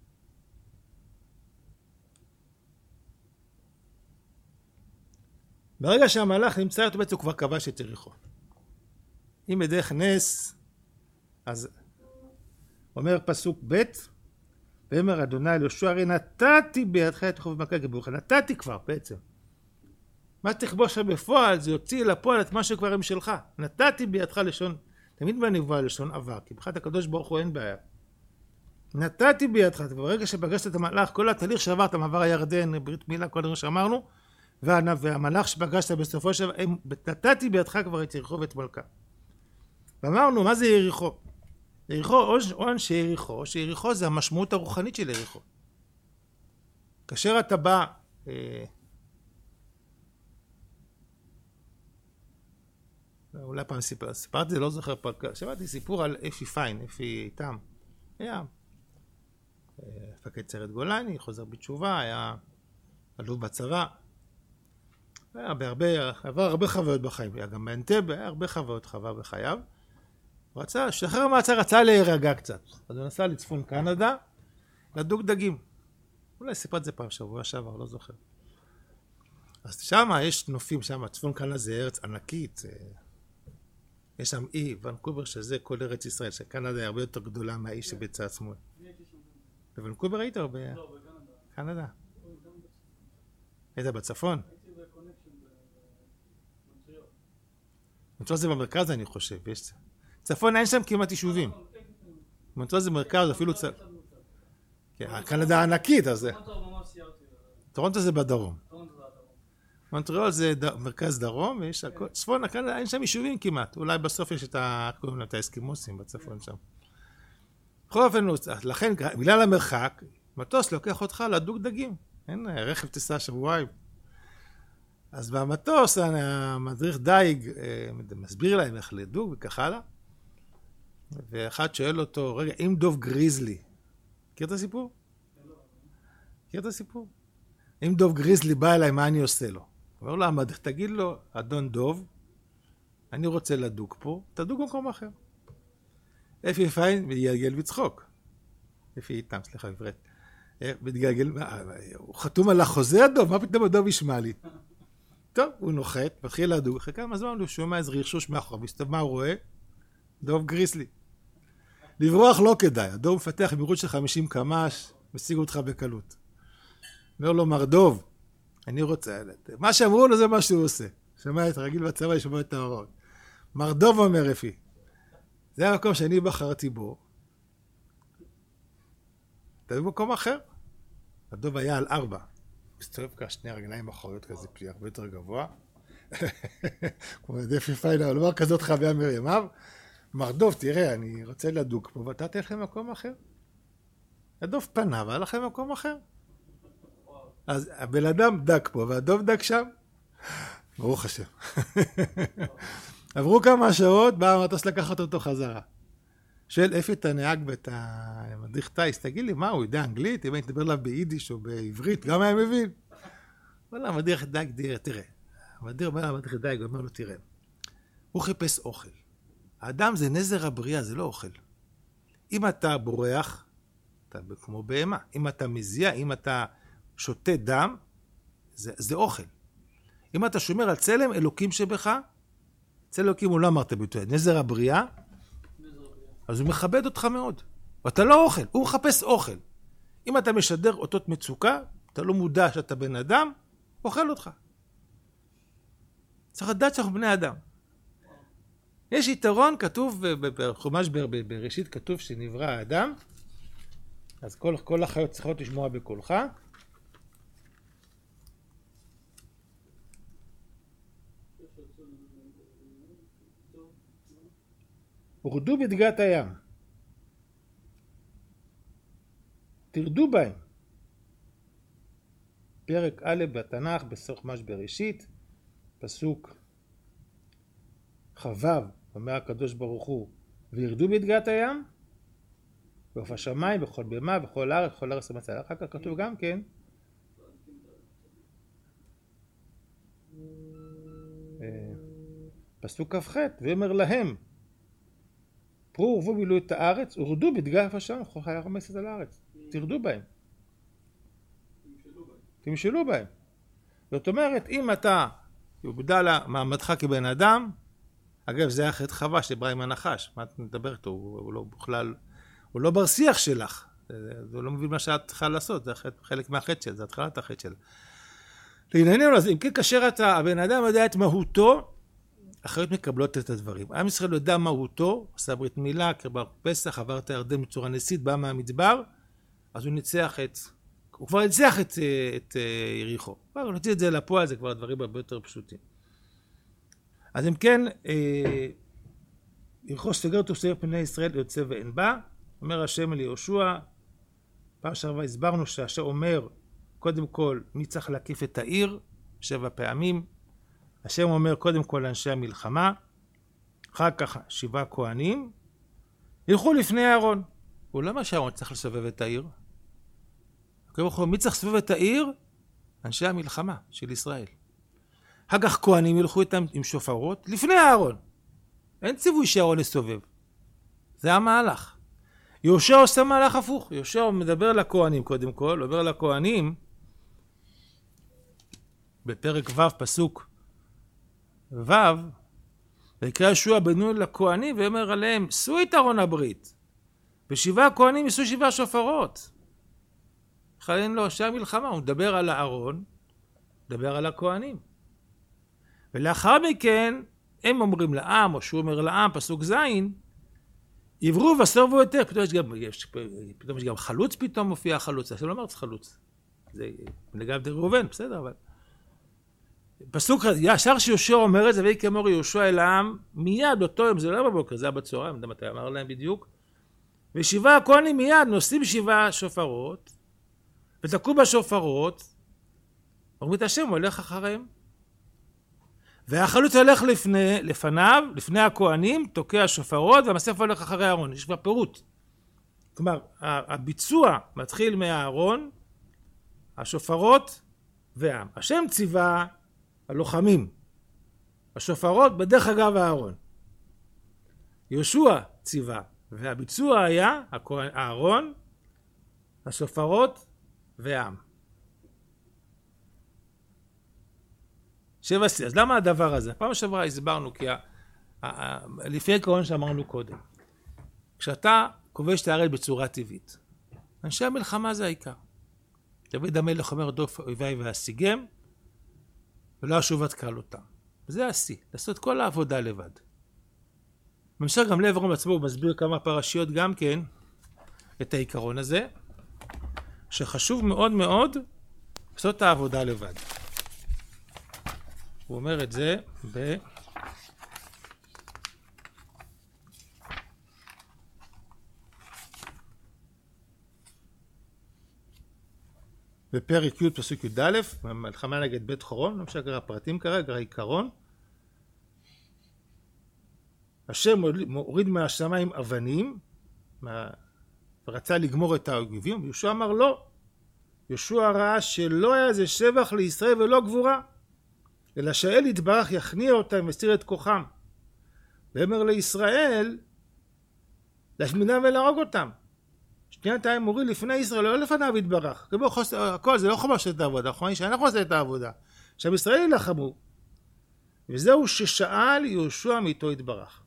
ברגע שהמלאך נמצא אותו בעצם הוא כבר כבש את יריחו. אם בדרך נס, אז אומר פסוק ב' ואמר אדוני אל יהושע הרי נתתי בידך את יריחו ומכה גבורך, נתתי כבר בעצם. מה תכבוש בפועל זה יוציא לפועל את מה שכבר הם שלך. נתתי בידך לשון, תמיד בנבואה לשון עבר, כי בכלל הקדוש ברוך הוא אין בעיה. נתתי בידך, ברגע שפגשת את המלאך, כל התהליך שעברת, מעבר הירדן, ברית מילה, כל הדברים שאמרנו, והמלאך שפגשת בסופו של דבר, נתתי בידך כבר את יריחו ואת מלכה. ואמרנו, מה זה יריחו? יריחו, או אנשי יריחו, או שיריחו זה המשמעות הרוחנית של יריחו. כאשר אתה בא, אה, אולי פעם סיפר, סיפרתי, לא זוכר פעם, שמעתי סיפור על אפי פיין, אפי איתם, היה מפקד סיירת גולני, חוזר בתשובה, היה אלוף בצבא, היה בהרבה, עבר הרבה חוויות בחיים, היה גם באנטבה, היה הרבה חוויות חווה בחייו, הוא רצה, שחרר מעצר, רצה להירגע קצת, אז הוא נסע לצפון קנדה, לדוג דגים, אולי סיפרתי את זה פעם שבוע שעבר, לא זוכר. אז שם יש נופים שם, צפון קנדה זה ארץ ענקית, יש שם אי, ונקובר שזה כל ארץ ישראל, שקנדה היא הרבה יותר גדולה מהאי שבצד שמאל. בוונקובר היית או ב... לא, בקנדה. קנדה. היית בצפון? הייתי בקונקשן במונטריאול. מונטריאול זה במרכז אני חושב, יש... צפון אין שם כמעט יישובים. מונטריאול זה מרכז, אפילו צ... קנדה ענקית, אז זה... טורונטו זה בדרום. מונטריאול זה מרכז דרום, ויש הכל... צפון, קנדה אין שם יישובים כמעט. אולי בסוף יש את האסקימוסים בצפון שם. בכל אופן, לכן, בגלל המרחק, מטוס לוקח אותך לדוג דגים. אין, רכב טיסה שבועיים. אז במטוס, המדריך דייג מסביר להם איך לדוג וכך הלאה. ואחד שואל אותו, רגע, אם דוב גריזלי, מכיר את הסיפור? מכיר את הסיפור? אם דוב גריזלי בא אליי, מה אני עושה לו? אומר לו, המדריך, תגיד לו, אדון דוב, אני רוצה לדוג פה, תדוג במקום אחר. אפי פיין, מתגלגל בצחוק. אפי איתם, סליחה, עברית. מתגלגל, הוא חתום על החוזה הדוב, מה פתאום הדוב ישמע לי? טוב, הוא נוחת, מתחיל לדוג, אחרי כמה זמן הוא שומע איזה רחשוש מאחור, מסתובב מה הוא רואה? דוב גריזלי. לברוח לא כדאי, הדוב מפתח במהירות של חמישים קמ"ש, משיג אותך בקלות. אומר לו, מר דוב, אני רוצה, מה שאמרו לו זה מה שהוא עושה. שמע את רגיל בצבא, ישמע את ההוראות. מר דוב אומר אפי, זה המקום שאני בחרתי בו. אתה במקום אחר? הדוב היה על ארבע. מסתובב ככה שני רגליים אחוריות כזה, פי הרבה יותר גבוה. כמו דפי פיינר, לומר כזאת חוויה מימיו. מר דוב, תראה, אני רוצה לדוק פה, ואתה תלך למקום אחר. הדוב פנה, והלך למקום אחר. אז הבן אדם דק פה, והדוב דק שם. ברוך השם. עברו כמה שעות, בא המטוס לקחת אותו חזרה. שואל אפי את הנהג ואת המדריך טייס, תגיד לי, מה, הוא יודע אנגלית? אם אני אדבר עליו ביידיש או בעברית, גם היה מבין. וואלה, המדריך דייג, תראה. המדריך אומר למדריך דייג, אומר לו, תראה. הוא חיפש אוכל. האדם זה נזר הבריאה, זה לא אוכל. אם אתה בורח, אתה כמו בהמה. אם אתה מזיע, אם אתה שותה דם, זה, זה אוכל. אם אתה שומר על צלם אלוקים שבך, צלם אלוקים הוא לא אמרת ביטוי, נזר הבריאה, אז הוא מכבד אותך מאוד. ואתה לא אוכל, הוא מחפש אוכל. אם אתה משדר אותות מצוקה, אתה לא מודע שאתה בן אדם, אוכל אותך. צריך לדעת שאנחנו בני אדם. יש יתרון, כתוב בחומש בראשית, כתוב שנברא האדם, אז כל, כל החיות צריכות לשמוע בקולך. הורדו בדגת הים. תרדו בהם. פרק א' בתנ"ך, בחומש בראשית, פסוק חבב, אומר הקדוש ברוך הוא, וירדו בדגת הים, בעוף השמיים, בכל במה, בכל הארץ, בכל ארץ המצא. אחר כך כתוב גם כן, פסוק כ"ח, ואומר להם, פרו ורבו מילאו את הארץ, ורדו בדגת השמיים, כל חיה רמסת על הארץ. תרדו בהם. תמשלו בהם. זאת אומרת, אם אתה יובדל מעמדך כבן אדם, אגב, זה היה חטא חווה שדיברה עם הנחש, מה את מדברת? הוא, הוא לא בכלל, הוא לא ברשיח שלך, הוא לא מבין מה שאת צריכה לעשות, זה חלק מהחטא שלה, זה התחלת החטא שלה. לענייננו, אז אם כן, כאשר אתה, הבן אדם יודע את מהותו, אחריות מקבלות את הדברים. עם ישראל יודע מהותו, עשה ברית מילה, קרבה פסח, עבר את הירדן בצורה ניסית, בא מהמדבר, אז הוא ניצח את, הוא כבר ניצח את, את יריחו. כבר הוא נוציא את זה לפועל, זה כבר דברים הרבה יותר פשוטים. אז אם כן, יריחו סגרת וסגר פני ישראל יוצא ואין בא, אומר השם אל יהושע, פעם שעברה הסברנו שהשם אומר, קודם כל, מי צריך להקיף את העיר, שבע פעמים, השם אומר קודם כל לאנשי המלחמה, אחר כך שבעה כהנים, ילכו לפני הארון. הוא לא אומר שהארון צריך לסובב את העיר. מי צריך לסובב את העיר? אנשי המלחמה של ישראל. אחר כך כהנים ילכו איתם עם שופרות לפני הארון. אין ציווי שהארון לסובב. זה המהלך. יהושע עושה מהלך הפוך. יהושע מדבר לכהנים קודם כל, אומר לכהנים, בפרק ו' פסוק ו', ויקרא יהושע בן נון לכהנים ואומר עליהם, שאו את ארון הברית. ושבעה כהנים יישאו שבעה שופרות. חלין לו שהמלחמה, הוא מדבר על הארון, מדבר על הכהנים. ולאחר מכן, הם אומרים לעם, או שהוא אומר לעם, פסוק זין, עברו וסרבו יותר. פתאום יש גם, יש, פתאום יש גם חלוץ, פתאום מופיע חלוץ. אני לא אומר חלוץ. זה לגב די ראובן, בסדר, אבל... פסוק, ישר שיהושע אומר את זה, ויהי כאמור יהושע אל העם, מיד אותו יום, זה לא בבוקר, זה היה בצהריים, אני יודע מתי אמר להם בדיוק, ושבעה הכהנים מיד נושאים שבעה שופרות, ותקעו בשופרות, אומרים את השם, הוא הולך אחריהם. והחלוץ הולך לפני, לפניו, לפני הכהנים, תוקע שופרות, והמסף הולך אחרי הארון, יש כבר פירוט. כלומר, הביצוע מתחיל מהארון, השופרות והעם. השם ציווה הלוחמים, השופרות בדרך אגב הארון. יהושע ציווה, והביצוע היה הארון, השופרות והעם. שבע סי, אז למה הדבר הזה? פעם שעברה הסברנו, כי ה, ה, ה, לפי העיקרון שאמרנו קודם, כשאתה כובש את הארץ בצורה טבעית, אנשי המלחמה זה העיקר. דוד המלך אומר דוף אויבי והשיגם, ולא אשוב אתקל אותם. וזה השיא, לעשות כל העבודה לבד. ממשיך גם לב אברהם עצמו, הוא מסביר כמה פרשיות גם כן, את העיקרון הזה, שחשוב מאוד מאוד לעשות את העבודה לבד. הוא אומר את זה ב... בפרק י' פסוק י"א, מלחמה נגד בית חורון, לא משנה הפרטים כרגע, העיקרון. השם מוריד מהשמיים אבנים, מה... ורצה לגמור את האויבים, יהושע אמר לא. יהושע ראה שלא היה זה שבח לישראל ולא גבורה, אלא שהאל יתברך יכניע אותם ויסתיר את כוחם. ואמר לישראל, להשמידם ולהרוג אותם. שניית היה מוריד לפני ישראל, לא לפניו יתברך. הכל זה לא חובה לעשות את העבודה, אנחנו שאנחנו עושים את העבודה. שם ישראל ילחמו. וזהו ששאל יהושע מאיתו יתברך.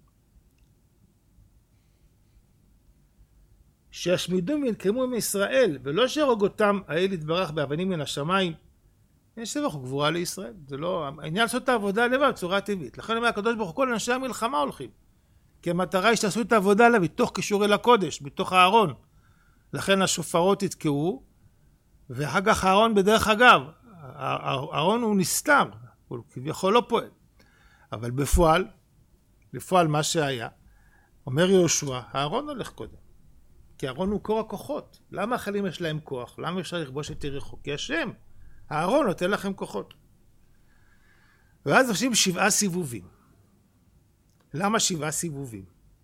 שישמידום וינקמו עם ישראל, ולא שיהרוג אותם האל יתברך באבנים מן השמיים. אין שבח וגבורה לישראל. זה לא, העניין לעשות את העבודה לבד, צורה טבעית. לכן אומר הקדוש ברוך הוא, כל אנשי המלחמה הולכים. כי המטרה היא שתעשו את העבודה לה בתוך קישור אל הקודש, בתוך הארון. לכן השופרות יתקעו, ואחר כך הארון בדרך אגב, הארון הוא נסתר, הוא כביכול לא פועל. אבל בפועל, בפועל מה שהיה, אומר יהושע, הארון הולך קודם. כי הארון הוא קור הכוחות. למה החיילים יש להם כוח? למה אפשר לכבוש את יריחו? כי השם, הארון נותן לכם כוחות. ואז עושים שבעה סיבובים. למה שבעה סיבובים?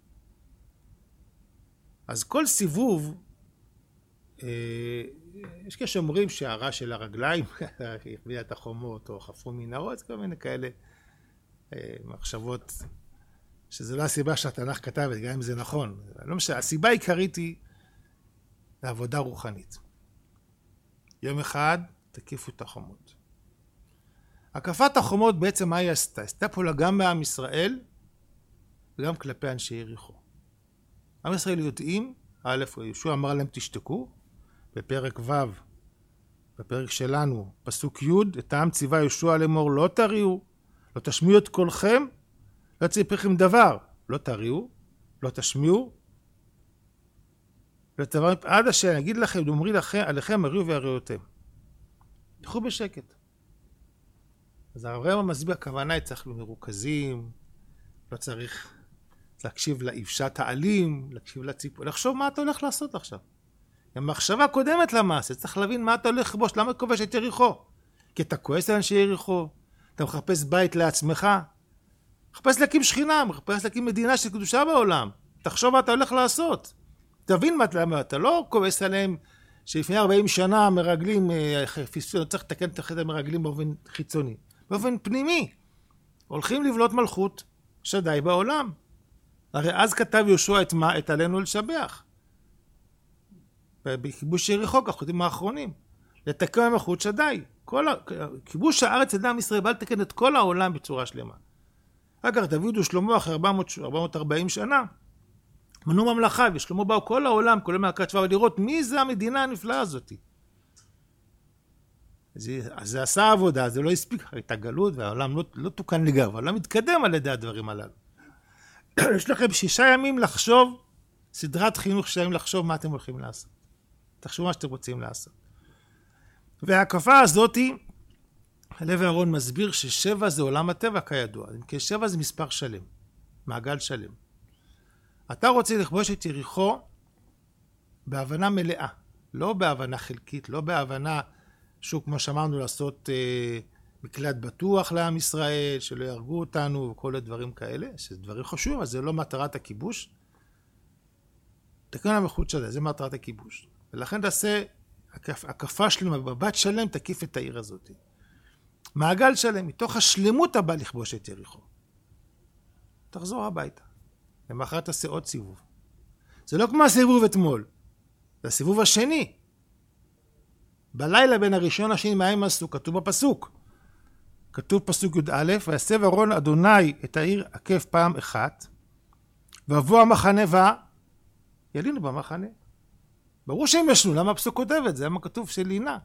אז כל סיבוב, אה, יש כאלה שאומרים שהרע של הרגליים, הכביע את החומות או חפרו מנהרות, כל מיני כאלה אה, מחשבות, שזה לא הסיבה שהתנ"ך כתב, גם אם זה נכון. לא משנה, הסיבה העיקרית היא לעבודה רוחנית. יום אחד תקיפו את החומות. הקפת החומות בעצם מה היא עשתה? עשתה פעולה גם בעם ישראל, וגם כלפי אנשי יריחו. עם ישראל יודעים, א', יהושע אמר להם תשתקו, בפרק ו', בפרק שלנו, פסוק י', את העם ציווה יהושע לאמור, לא תריעו, לא תשמיעו את קולכם, לא יצא דבר, לא תריעו, לא תשמיעו, ותבר, עד אשר נגיד לכם, דאמרי עליכם הריעו והריעותם. תלכו בשקט. אז הרב מסביר, הכוונה היא צריך במרוכזים, לא צריך להקשיב לאבשת העלים, להקשיב לציפור, לחשוב מה אתה הולך לעשות עכשיו. המחשבה קודמת למעשה, צריך להבין מה אתה הולך לכבוש, למה אתה כובש את יריחו? כי אתה כועס על אנשי יריחו, אתה מחפש בית לעצמך, מחפש להקים שכינה, מחפש להקים מדינה של קדושה בעולם, תחשוב מה אתה הולך לעשות. תבין מה, למה אתה לא כועס עליהם, שלפני ארבעים שנה מרגלים, צריך לתקן את החטא המרגלים באופן חיצוני, באופן פנימי, הולכים לבנות מלכות שדי בעולם. הרי אז כתב יהושע את מה? את עלינו לשבח. בכיבוש יריחו, החוטים האחרונים. לתקן המלכות שדי. כל ה... כיבוש הארץ ידע עם ישראל, בא לתקן את כל העולם בצורה שלמה. אחר כך דוד ושלמה אחרי ארבע מאות וארבעים שנה, מנו ממלכה, ושלמה באו כל העולם, כולל מלכת שבא, לראות מי זה המדינה הנפלאה הזאת. זה, אז זה עשה עבודה, זה לא הספיק, הייתה גלות, והעולם לא, לא תוקן לגמרי, העולם מתקדם על ידי הדברים הללו. יש לכם שישה ימים לחשוב, סדרת חינוך שישה ימים לחשוב מה אתם הולכים לעשות. תחשבו מה שאתם רוצים לעשות. וההקפה הזאת, הלב אהרון מסביר ששבע זה עולם הטבע כידוע, כי שבע זה מספר שלם, מעגל שלם. אתה רוצה לכבוש את יריחו בהבנה מלאה, לא בהבנה חלקית, לא בהבנה שהוא כמו שאמרנו לעשות אה, מקלט בטוח לעם ישראל, שלא יהרגו אותנו וכל הדברים כאלה, שזה דברים חשובים, אז זה לא מטרת הכיבוש. תקן המלכות שלה, זה מטרת הכיבוש. ולכן תעשה הקפה שלמה, בבת שלם תקיף את העיר הזאת. מעגל שלם, מתוך השלמות הבא לכבוש את יריחו. תחזור הביתה. למחר תעשה עוד סיבוב. זה לא כמו הסיבוב אתמול, זה הסיבוב השני. בלילה בין הראשון לשני מה הם עשו? כתוב בפסוק. כתוב פסוק י"א, ויסב אהרון אדוני את העיר עקף פעם אחת, ובוא המחנה וילינו במחנה. ברור שהם ישנו, למה הפסוק כותב את זה? למה כתוב של לינה?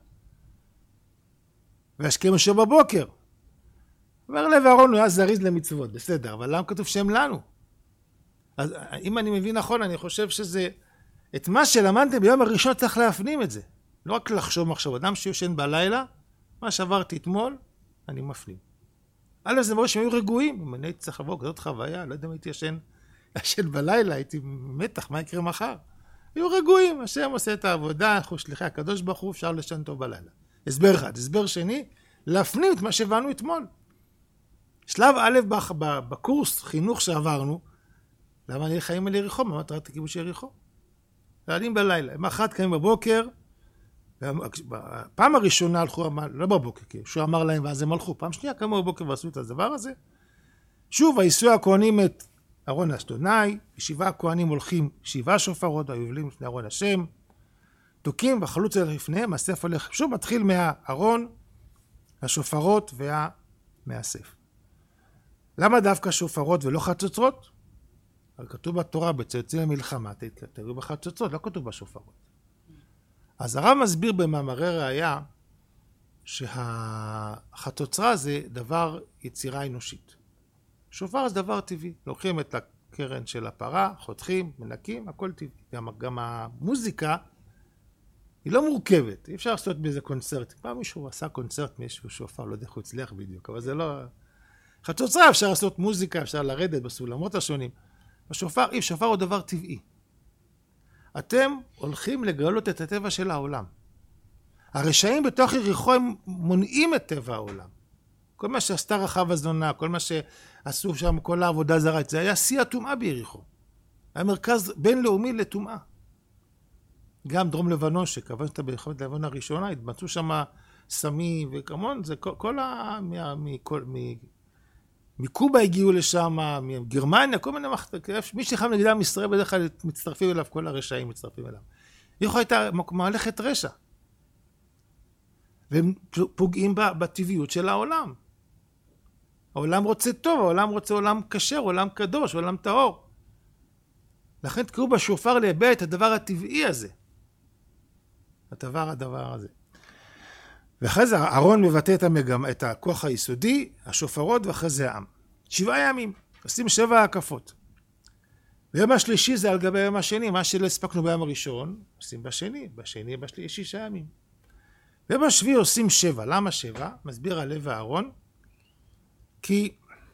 וישכם משה בבוקר. אומר לב אהרון, הוא היה זריז למצוות, בסדר, אבל למה כתוב שהם לנו? אז אם אני מבין נכון, אני חושב שזה, את מה שלמדתם ביום הראשון צריך להפנים את זה. לא רק לחשוב מחשב, אדם שיושן בלילה, מה שעברתי אתמול, אני מפנים. א' זה מראה שהם היו רגועים, אם אני הייתי צריך לבוא, כזאת חוויה, לא יודע אם הייתי ישן, ישן בלילה, הייתי מתח, מה יקרה מחר? היו רגועים, השם עושה את העבודה, אנחנו שליחי הקדוש ברוך הוא, אפשר לשן טוב בלילה. הסבר אחד. הסבר שני, להפנים את מה שהבנו אתמול. שלב א' בקורס חינוך שעברנו, למה אני חיים על יריחו? מה מטרת כיבוש יריחו? ילדים בלילה, הם אחת קמים בבוקר, פעם הראשונה הלכו, לא בבוקר, כי שהוא אמר להם ואז הם הלכו, פעם שנייה קמו בבוקר ועשו את הדבר הזה. שוב, וישאו הכהנים את ארון אדוני, שבעה הכהנים הולכים שבעה שופרות, היובלים לפני ארון השם, תוקים וחלוץ אל לפניהם, הסף הולך, שוב מתחיל מהארון, השופרות והמאסף. למה דווקא שופרות ולא חצוצרות? כתוב בתורה, בצאצאים למלחמה, תראו בחצוצרות, לא כתוב בשופרות. אז הרב מסביר במאמרי ראיה, שהחצוצרה זה דבר יצירה אנושית. שופר זה דבר טבעי. לוקחים את הקרן של הפרה, חותכים, מנקים, הכל טבעי. גם, גם המוזיקה היא לא מורכבת. אי אפשר לעשות באיזה קונצרט. פעם מישהו עשה קונצרט מאיזשהו שופר, לא יודע איך הוא הצליח בדיוק, אבל זה לא... חצוצרה אפשר לעשות מוזיקה, אפשר לרדת בסולמות השונים. השופר, אי, שופר הוא דבר טבעי. אתם הולכים לגלות את הטבע של העולם. הרשעים בתוך יריחו הם מונעים את טבע העולם. כל מה שעשתה רחב הזונה, כל מה שעשו שם, כל העבודה זרה, זה היה שיא הטומאה ביריחו. היה מרכז בינלאומי לטומאה. גם דרום לבנון, שכבש את במלחמת לבנון הראשונה, התמצאו שם סמים וכמון, זה כל, כל ה... מכל, מ... מקובה הגיעו לשם, מגרמניה, כל מיני מחתקים, מי שחם נגדם ישראל בדרך כלל מצטרפים אליו, כל הרשעים מצטרפים אליו. יריחו הייתה מהלכת רשע. והם פוגעים בטבעיות של העולם. העולם רוצה טוב, העולם רוצה עולם כשר, עולם קדוש, עולם טהור. לכן תקראו בשופר להביע את הדבר הטבעי הזה. הדבר, הדבר הזה. ואחרי זה אהרון מבטא את, המגמ... את הכוח היסודי, השופרות, ואחרי זה העם. שבעה ימים, עושים שבע הקפות. ביום השלישי זה על גבי היום השני, מה שלא הספקנו ביום הראשון, עושים בשני, בשני, בשלישי, שישה ימים. ביום השביעי עושים שבע. למה שבע? מסביר הלב ואהרון, כי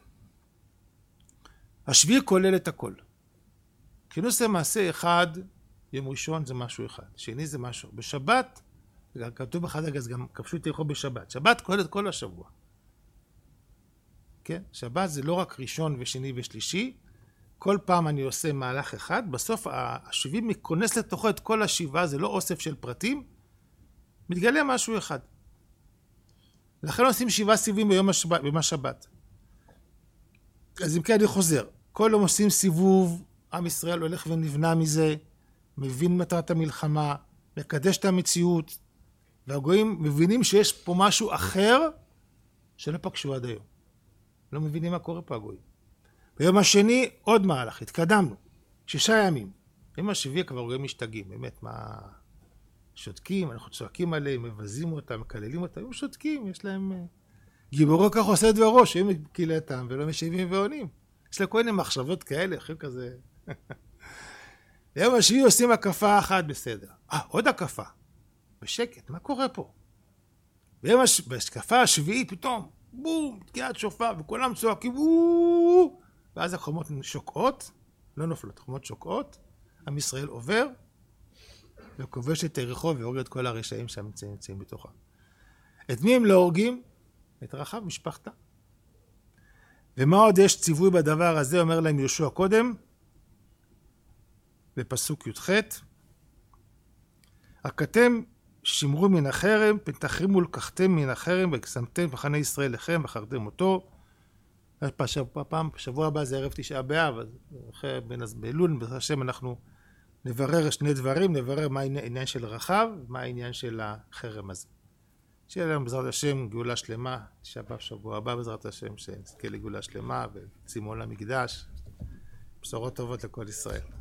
השביעי כולל את הכל. כינוס זה מעשה אחד, יום ראשון זה משהו אחד, שני זה משהו. בשבת, גם כתוב בחד הגז, גם כבשו את יריחו בשבת. שבת כולל את כל השבוע. כן? שבת זה לא רק ראשון ושני ושלישי, כל פעם אני עושה מהלך אחד, בסוף השביעי מכונס לתוכו את כל השבעה, זה לא אוסף של פרטים, מתגלה משהו אחד. לכן עושים שבעה סיבובים ביום השבת, ביום השבת. אז אם כן אני חוזר, כל יום עושים סיבוב, עם ישראל הולך ונבנה מזה, מבין מטרת המלחמה, מקדש את המציאות, והגויים מבינים שיש פה משהו אחר שלא פגשו עד היום. לא מבינים מה קורה פה הגויים. ביום השני עוד מהלך, התקדמנו, שישה ימים. ביום השביעי כבר הגויים משתגעים, באמת מה... שותקים, אנחנו צועקים עליהם, מבזים אותם, מקללים אותם, הם שותקים, יש להם... גיבורו כך עושה דברו, שהם קילתם ולא משיבים ועונים. יש לה כל מיני מחשבות כאלה, אחרי כזה... ביום השביעי עושים הקפה אחת בסדר. אה, עוד הקפה. בשקט, מה קורה פה? ביום הש... בהקפה השביעי פתאום, בום, תקיעת שופר, וכולם צועקים, בום, ואז החומות שוקעות, לא נופלות, החומות שוקעות, עם ישראל עובר, וכובש את יריחו והורג את כל הרשעים שנמצאים בתוכה. את מי הם לא הורגים? את רחב משפחתה. ומה עוד יש ציווי בדבר הזה, אומר להם יהושע קודם, בפסוק י"ח, הקטם שמרו מן החרם, פן תחרימו לקחתם מן החרם, וקסמתם מחנה ישראל לכם, וחרתם אותו. פעם, בשבוע הבא זה ערב תשעה באב, אז אחרי בין אז באלול, בעזרת השם אנחנו נברר שני דברים, נברר מה העניין של רחב, ומה העניין של החרם הזה. שיהיה לנו בעזרת השם גאולה שלמה, שבא שבוע הבא בעזרת השם, שנזכה לגאולה שלמה, וצימון למקדש, בשורות טובות לכל ישראל.